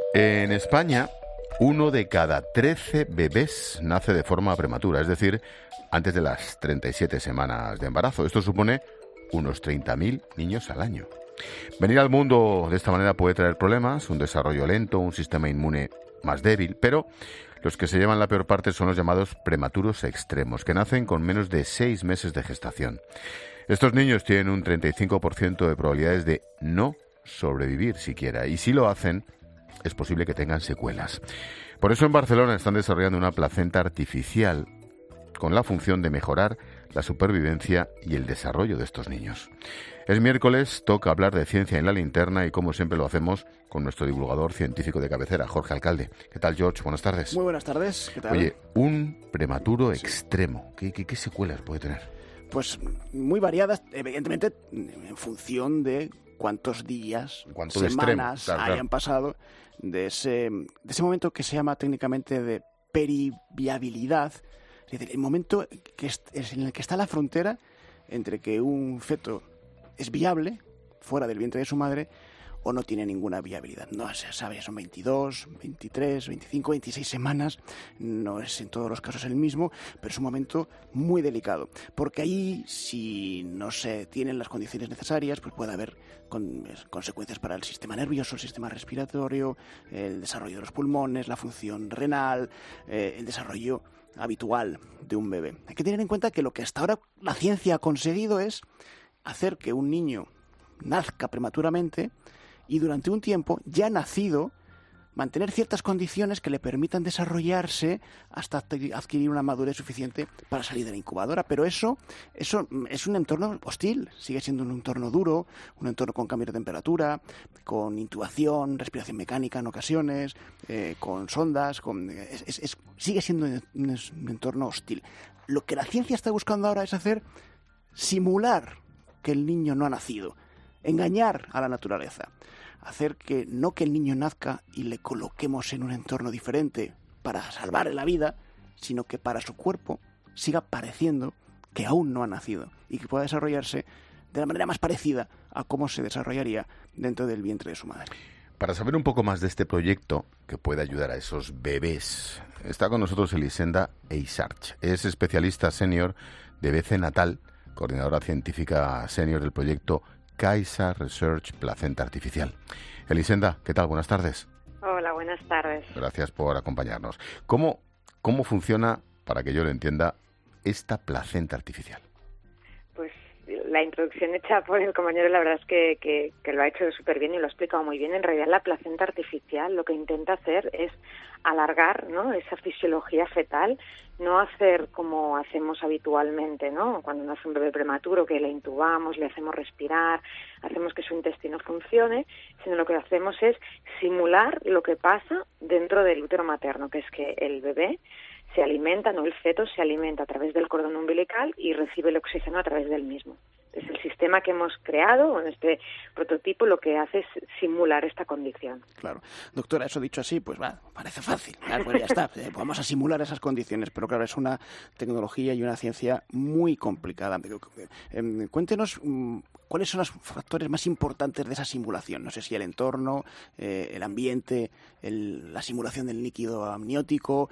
En España, 1 de cada 13 bebés nace de forma prematura, es decir, antes de las 37 semanas de embarazo. Esto supone unos 30.000 niños al año. Venir al mundo de esta manera puede traer problemas, un desarrollo lento, un sistema inmune más débil, pero los que se llevan la peor parte son los llamados prematuros extremos, que nacen con menos de 6 meses de gestación. Estos niños tienen un 35% de probabilidades de no sobrevivir siquiera, y si lo hacen, es posible que tengan secuelas. Por eso en Barcelona están desarrollando una placenta artificial con la función de mejorar la supervivencia y el desarrollo de estos niños. Es miércoles, toca hablar de ciencia en la linterna y como siempre lo hacemos con nuestro divulgador científico de cabecera, Jorge Alcalde. ¿Qué tal, George? Buenas tardes. Muy buenas tardes. ¿Qué tal? Oye, un prematuro extremo. ¿Qué secuelas puede tener? Pues muy variadas, evidentemente, en función de cuántos días, semanas hayan pasado de ese momento que se llama técnicamente de periviabilidad, es decir, el momento en el que está la frontera entre que un feto es viable fuera del vientre de su madre o no tiene ninguna viabilidad. No se sabe, son 22, 23, 25, 26 semanas, no es en todos los casos el mismo, pero es un momento muy delicado, porque ahí, si no se tienen las condiciones necesarias, pues puede haber consecuencias para el sistema nervioso, el sistema respiratorio, el desarrollo de los pulmones, la función renal, el desarrollo habitual de un bebé. Hay que tener en cuenta que lo que hasta ahora la ciencia ha conseguido es hacer que un niño nazca prematuramente y durante un tiempo, ya nacido, mantener ciertas condiciones que le permitan desarrollarse hasta adquirir una madurez suficiente para salir de la incubadora. Pero eso es un entorno hostil, sigue siendo un entorno duro, un entorno con cambio de temperatura, con intubación, respiración mecánica en ocasiones, con sondas, sigue siendo un entorno hostil. Lo que la ciencia está buscando ahora es simular que el niño no ha nacido, engañar a la naturaleza, hacer que el niño nazca y le coloquemos en un entorno diferente para salvarle la vida, sino que para su cuerpo siga pareciendo que aún no ha nacido y que pueda desarrollarse de la manera más parecida a cómo se desarrollaría dentro del vientre de su madre. Para saber un poco más de este proyecto que puede ayudar a esos bebés, está con nosotros Elisenda Eisarch. Es especialista senior de BC Natal, coordinadora científica senior del proyecto Kaiser Research Placenta Artificial. Elisenda, ¿qué tal? Buenas tardes. Hola, buenas tardes. Gracias por acompañarnos. ¿Cómo funciona, para que yo lo entienda, esta placenta artificial? Pues la introducción hecha por el compañero, la verdad es que lo ha hecho súper bien y lo ha explicado muy bien. En realidad, la placenta artificial lo que intenta hacer es alargar, ¿no?, esa fisiología fetal, no hacer como hacemos habitualmente, ¿no?, cuando nace un bebé prematuro, que le intubamos, le hacemos respirar, hacemos que su intestino funcione, sino lo que hacemos es simular lo que pasa dentro del útero materno, que es que el bebé se alimenta, no el feto, se alimenta a través del cordón umbilical y recibe el oxígeno a través del mismo. Entonces, el sistema que hemos creado, en este prototipo, lo que hace es simular esta condición. Claro. Doctora, eso dicho así, pues parece fácil. Pues ya está, vamos a simular esas condiciones, pero claro, es una tecnología y una ciencia muy complicada. Cuéntenos cuáles son los factores más importantes de esa simulación. No sé si el entorno, el ambiente, la simulación del líquido amniótico,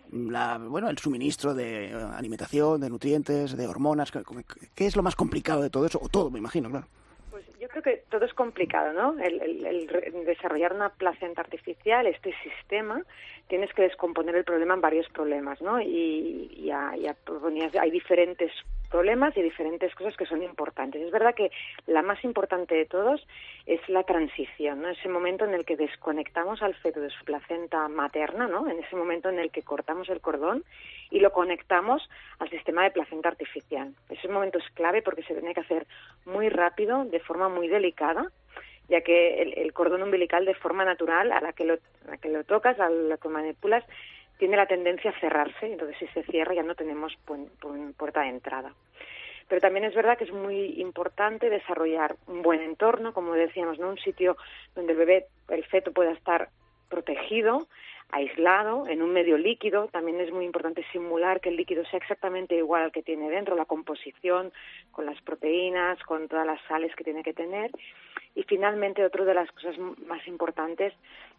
el suministro de alimentación, de nutrientes, de hormonas. ¿Qué es lo más complicado de todo eso? O todo, me imagino, claro. Pues yo creo que todo es complicado, ¿no? El desarrollar una placenta artificial, este sistema, tienes que descomponer el problema en varios problemas, ¿no? Y hay diferentes problemas y diferentes cosas que son importantes. Es verdad que la más importante de todos es la transición, ¿no? Ese momento en el que desconectamos al feto de su placenta materna, ¿no? En ese momento en el que cortamos el cordón y lo conectamos al sistema de placenta artificial. Ese momento es clave porque se tiene que hacer muy rápido, de forma muy delicada, ya que el cordón umbilical, de forma natural, a la que lo tocas, a la que manipulas, tiene la tendencia a cerrarse. Entonces, si se cierra, ya no tenemos puerta de entrada. Pero también es verdad que es muy importante desarrollar un buen entorno, como decíamos, ¿no? Un sitio donde el feto pueda estar protegido, aislado, en un medio líquido. También es muy importante simular que el líquido sea exactamente igual al que tiene dentro, la composición, con las proteínas, con todas las sales que tiene que tener. Y finalmente, otra de las cosas más importantes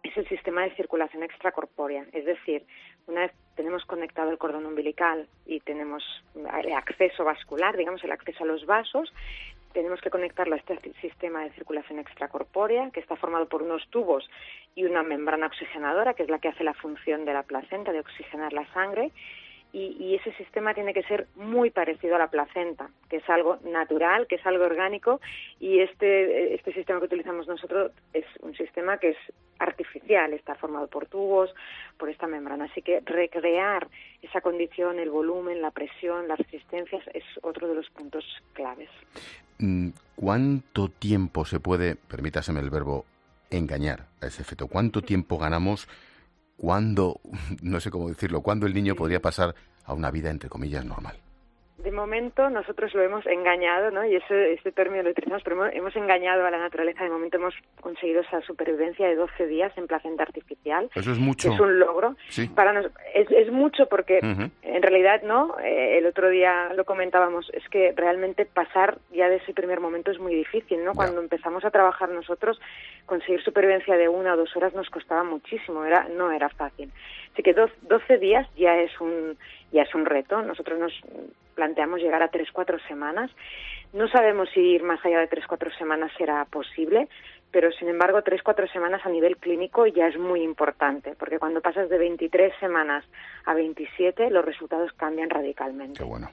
es el sistema de circulación extracorpórea. Es decir, una vez tenemos conectado el cordón umbilical y tenemos el acceso vascular, digamos, el acceso a los vasos, tenemos que conectarlo a este sistema de circulación extracorpórea, que está formado por unos tubos y una membrana oxigenadora, que es la que hace la función de la placenta, de oxigenar la sangre. Y ese sistema tiene que ser muy parecido a la placenta, que es algo natural, que es algo orgánico, y este sistema que utilizamos nosotros es un sistema que es artificial, está formado por tubos, por esta membrana. Así que recrear esa condición, el volumen, la presión, las resistencias, es otro de los puntos claves. ¿Cuánto tiempo se puede, permítaseme el verbo, engañar a ese feto? ¿Cuánto tiempo ganamos? ¿Cuándo, no sé cómo decirlo, cuándo el niño podría pasar a una vida, entre comillas, normal? De momento nosotros lo hemos engañado, ¿no? Y ese término lo utilizamos, pero hemos engañado a la naturaleza. De momento hemos conseguido esa supervivencia de 12 días en placenta artificial. Eso es mucho. Es un logro. Sí. Es mucho porque en realidad, ¿no? El otro día lo comentábamos, es que realmente pasar ya de ese primer momento es muy difícil, ¿no? Cuando empezamos a trabajar nosotros, conseguir supervivencia de 1 o 2 horas nos costaba muchísimo, no era fácil. Así que 12 días ya es un reto. Nosotros nos planteamos llegar a 3-4 semanas. No sabemos si ir más allá de 3-4 semanas será posible, pero sin embargo 3-4 semanas a nivel clínico ya es muy importante, porque cuando pasas de 23 semanas a 27 los resultados cambian radicalmente. Qué bueno.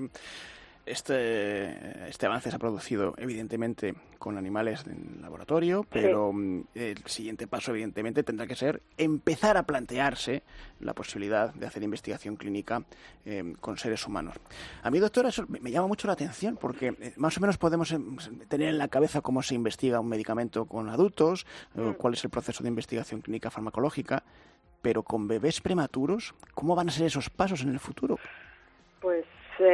Este avance se ha producido evidentemente con animales en laboratorio, pero el siguiente paso evidentemente tendrá que ser empezar a plantearse la posibilidad de hacer investigación clínica con seres humanos. A mí, doctora, eso me llama mucho la atención porque más o menos podemos tener en la cabeza cómo se investiga un medicamento con adultos, cuál es el proceso de investigación clínica farmacológica, pero con bebés prematuros, ¿cómo van a ser esos pasos en el futuro? Pues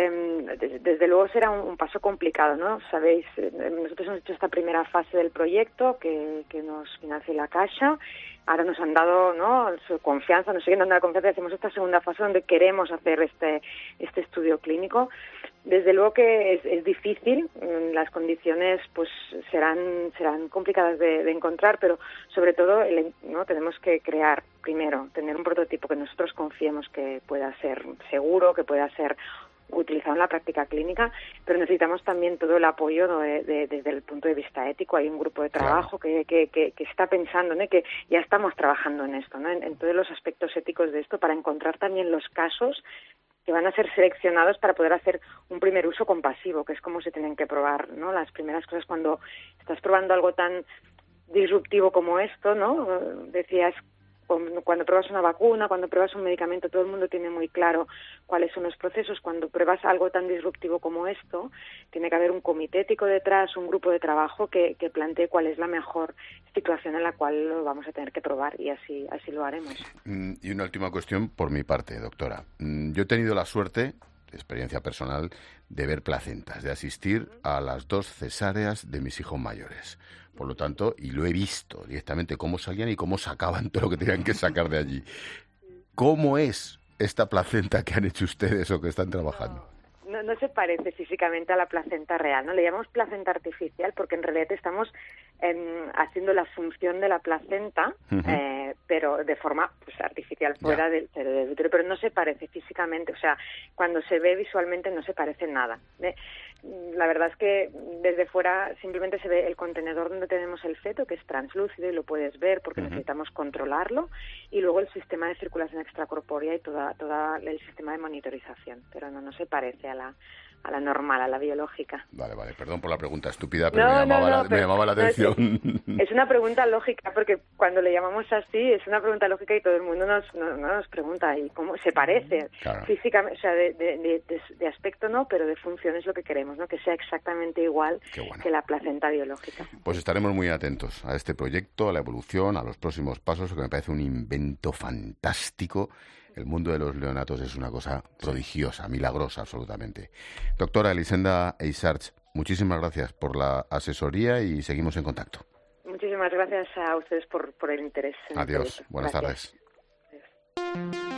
desde luego será un paso complicado, ¿no? Sabéis, nosotros hemos hecho esta primera fase del proyecto que nos financia la Caixa. Ahora nos han dado, ¿no?, su confianza, nos siguen dando la confianza y hacemos esta segunda fase donde queremos hacer este estudio clínico. Desde luego que es difícil, las condiciones pues serán complicadas de encontrar, pero sobre todo ¿no?, tenemos que crear, primero, tener un prototipo que nosotros confiemos que pueda ser seguro, que pueda ser utilizado en la práctica clínica, pero necesitamos también todo el apoyo, ¿no?, desde el punto de vista ético. Hay un grupo de trabajo que está pensando, ¿no?, que ya estamos trabajando en esto, ¿no?, en todos los aspectos éticos de esto, para encontrar también los casos que van a ser seleccionados para poder hacer un primer uso compasivo, que es como se tienen que probar, ¿no?, las primeras cosas cuando estás probando algo tan disruptivo como esto, ¿no? Decías, cuando pruebas una vacuna, cuando pruebas un medicamento, todo el mundo tiene muy claro cuáles son los procesos. Cuando pruebas algo tan disruptivo como esto, tiene que haber un comité ético detrás, un grupo de trabajo que plantee cuál es la mejor situación en la cual lo vamos a tener que probar, y así lo haremos. Y una última cuestión por mi parte, doctora. Yo he tenido la suerte, experiencia personal, de ver placentas, de asistir a las 2 cesáreas de mis hijos mayores. Por lo tanto, y lo he visto directamente cómo salían y cómo sacaban todo lo que tenían que sacar de allí. ¿Cómo es esta placenta que han hecho ustedes o que están trabajando? No se parece físicamente a la placenta real, ¿no? Le llamamos placenta artificial porque en realidad estamos haciendo la función de la placenta, pero de forma pues artificial, fuera del útero, pero no se parece físicamente, o sea, cuando se ve visualmente no se parece nada. La verdad es que desde fuera simplemente se ve el contenedor donde tenemos el feto, que es translúcido y lo puedes ver porque necesitamos controlarlo, y luego el sistema de circulación extracorpórea y toda el sistema de monitorización, pero no se parece a la normal, a la biológica. Vale, perdón por la pregunta estúpida, pero me llamaba la atención. Es una pregunta lógica, porque cuando le llamamos así, es una pregunta lógica y todo el mundo nos pregunta, ¿y cómo se parece? Claro. Físicamente, o sea, de aspecto no, pero de función es lo que queremos, ¿no? Que sea exactamente igual que la placenta biológica. Pues estaremos muy atentos a este proyecto, a la evolución, a los próximos pasos, que me parece un invento fantástico. El mundo de los neonatos es una cosa prodigiosa, milagrosa absolutamente. Doctora Elisenda Eissarch, muchísimas gracias por la asesoría y seguimos en contacto. Muchísimas gracias a ustedes por el interés. Adiós, buenas tardes. Adiós.